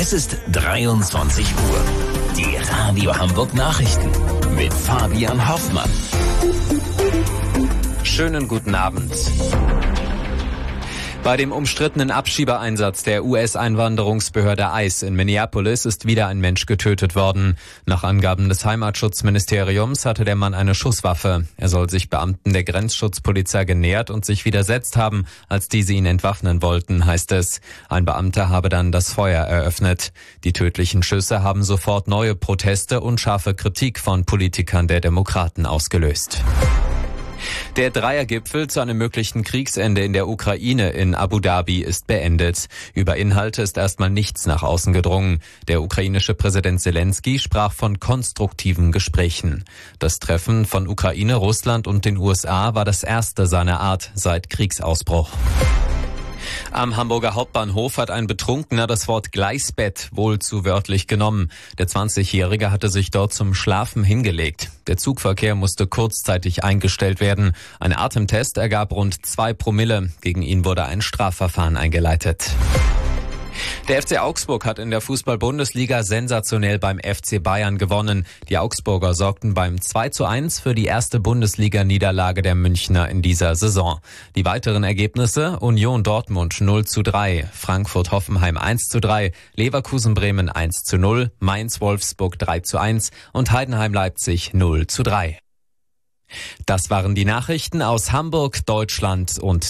Es ist 23 Uhr. Die Radio Hamburg Nachrichten mit Fabian Hoffmann. Schönen guten Abend. Bei dem umstrittenen Abschiebeeinsatz der US-Einwanderungsbehörde ICE in Minneapolis ist wieder ein Mensch getötet worden. Nach Angaben des Heimatschutzministeriums hatte der Mann eine Schusswaffe. Er soll sich Beamten der Grenzschutzpolizei genähert und sich widersetzt haben, als diese ihn entwaffnen wollten, heißt es. Ein Beamter habe dann das Feuer eröffnet. Die tödlichen Schüsse haben sofort neue Proteste und scharfe Kritik von Politikern der Demokraten ausgelöst. Der Dreiergipfel zu einem möglichen Kriegsende in der Ukraine in Abu Dhabi ist beendet. Über Inhalte ist erstmal nichts nach außen gedrungen. Der ukrainische Präsident Zelensky sprach von konstruktiven Gesprächen. Das Treffen von Ukraine, Russland und den USA war das erste seiner Art seit Kriegsausbruch. Am Hamburger Hauptbahnhof hat ein Betrunkener das Wort Gleisbett wohl zu wörtlich genommen. Der 20-Jährige hatte sich dort zum Schlafen hingelegt. Der Zugverkehr musste kurzzeitig eingestellt werden. Ein Atemtest ergab rund 2 Promille. Gegen ihn wurde ein Strafverfahren eingeleitet. Der FC Augsburg hat in der Fußball-Bundesliga sensationell beim FC Bayern gewonnen. Die Augsburger sorgten beim 2:1 für die erste Bundesliga-Niederlage der Münchner in dieser Saison. Die weiteren Ergebnisse: Union Dortmund 0:3, Frankfurt-Hoffenheim 1:3, Leverkusen-Bremen 1:0, Mainz-Wolfsburg 3:1 und Heidenheim-Leipzig 0:3. Das waren die Nachrichten aus Hamburg, Deutschland und